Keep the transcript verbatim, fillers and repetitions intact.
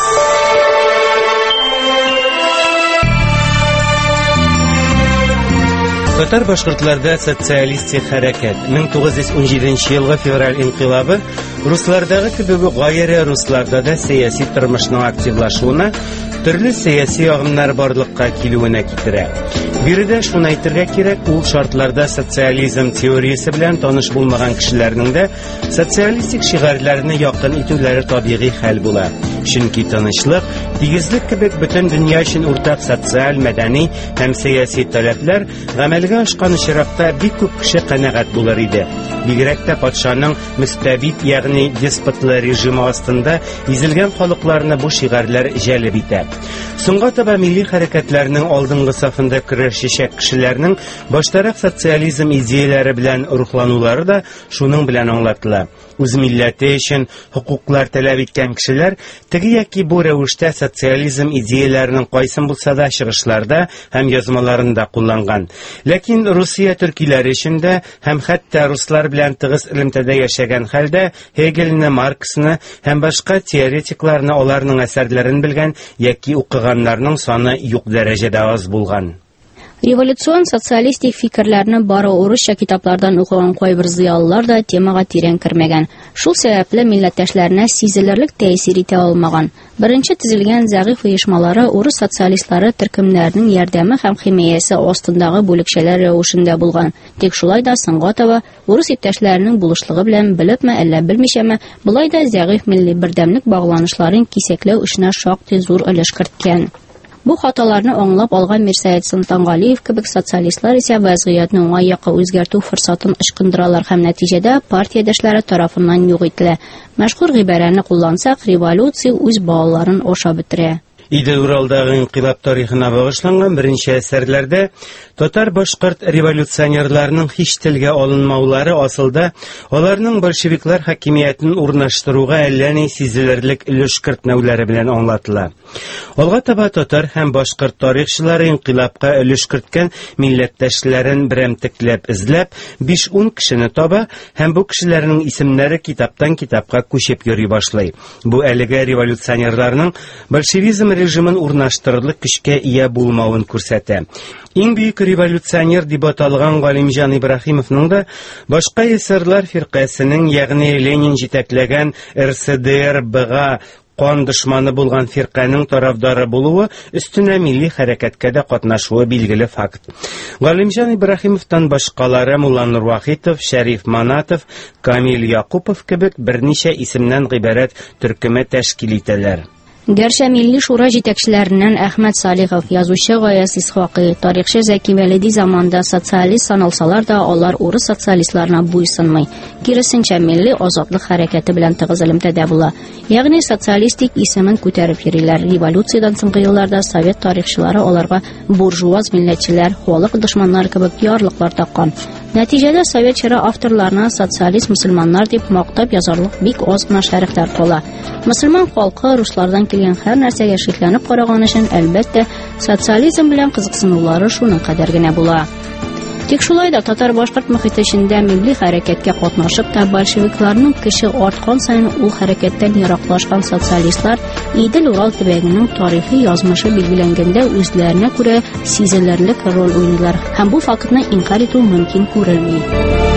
Татар башкортларда социалистик хәрәкәт мең тугыз йөз унҗиденче елгы февраль инкыйлабы руслардагы кебек гайре русларда да сәяси тормышның активлашуына, төрле сәяси агымнар барлыкка килүенә китерә. Биредә шуны әйтергә кирәк, ул шартларда социализм теориясе белән таныш булмаган кешеләрнең дә социалистик шигырьләрне якын итүләре табигый хәл була. Чөнки тынычлык, тигезлек кебек бөтен дөнья өчен уртак социаль, мәдәни һәм сәяси таләпләр гамәлгә ашкан очракта бик күп кеше канәгать булыр иде. Бигрәк тә патшаның мөстәбит, ягъни деспотлы режимы астында изелгән халыкларны бу шигырьләр җәлеп итә. Соңга таба милли хәрәкәтләрнең алдынгы сафында көрәшәчәк кешеләрнең баштарак социализм идеяләре белән рухланулары да шуның белән аңлатыла. Үз милләте өчен хукуклар таләп иткән кешеләр теге яки бу рәвештә социализм идеяләренең кайсын булса да чыгышларда һәм язмаларында кулланган. Ләкин Русия төркиләре өчен дә һәм хәтта руслар белән тыгыз элемтәдә яшәгән хәлдә Хегельне, Марксны һәм башка теоретикларны, аларның әсәрләрен белгән яки укыганнарның саны юк дәрәҗәдә аз булган. Революцион социалистик фикерләрне бары урысча китаплардан укыган кайбер зыялылар да темага тирән кермәгән. Шул сәбәпле милләттәшләренә сизелерлек тәэсир итә алмаган. Беренче төзелгән зәгыйфь оешмалары урыс социалистлары төркемнәренең ярдәме һәм химиясе астындагы бүлекчәләр рәвешендә булган. Тик шулай да соңга таба урыс иптәшләренең булышлыгы белән белепме, әллә белмичәме, болай да зәгыйфь милли бердәмлек багланышларын кисәкләү эшенә шактый зур өлеш керткән. Бу хаталарны аңлап алган Мирсәет Сынтангалиев кебек социалистлар исә вазгыятьне уңай якка үзгәртү форсатын ычкындыралар һәм нәтиҗәдә партиядәшләре тарафыннан юк ителә. Мәшһүр гыйбарәне куллансак, революция үз балаларын ашап бетерә. Иде Уралдагы инкыйлаб тарихына багышланган беренче әсәрләрдә татар-башкорт революционерларының һич телгә алынмаулары асылда аларның большевиклар хакимиятен урнаштыруга әллә ни сизелерлек өлеш кертмәүләре белән аңлатыла. Алга таба татар һәм башкорт тарихчылары инкыйлабка өлеш керткән милләттәшләрен берәмтекләп эзләп, биш-ун кешене таба һәм бу кешеләрнең исемнәре китаптан китапка күчеп йөри башлый. Бу әлегә революционерларның большевизм режимын урнаштырырлык көчкә ия булмавын күрсәтә. Иң бөек революционер дип аталган Галимҗан Ибраһимовның да башка эсерләр фиркасының, ягъни Ленин җитәкләгән эр эс дэ эр бэ-га кан дошманы булган фирканың тарафдары булуы, өстенә милли хәрәкәткә дә катнашуы билгеле факт. Галимҗан Ибраһимовтан башкалары Мулла Нурвахитов, Шәриф Манатов, Камил Якупов кебек берничә исемнән гыйбарәт төркеме тәшкил итәләр. Гәрчә милли шура җитәкчеләреннән Әхмәт Салихов, язучы Гаяз Исхакый, тарихчы Зәки Вәлиди заманында социалист саналсалар да, алар урыс социалистларына буйсынмый. Киресенчә, милли азатлык хәрәкәте белән тыгыз элемтәдә була. Ягъни социалистик исемен күтәреп йөриләр. Революциядән соңгы елларда совет тарихчылары аларга буржуаз милләтчеләр, халык дошманнары кебек ярлыклар таккан. Нәтиҗәдә совет чоры авторларына социалист мөселманнар дип мактап язарлык бик аз гына шәрехләр кала. Мөселман халкы руслардан килгән һәр нәрсәгә шикләнеп караган өчен, әлбәттә, социализм белән кызыксынулары шуның кадәр генә була. Тик шулай да татар-башкорт мөхите эчендә милли хәрәкәткә катнашып та большевикларның көче арткан саен ул хәрәкәттән ераклашкан социалистлар Идел Урал төбәгенең тарихи язмышы билгеләнгәндә үзләренә күрә сизелерлек роль уйныйлар һәм бу фактны инкар итү мөмкин күрелми.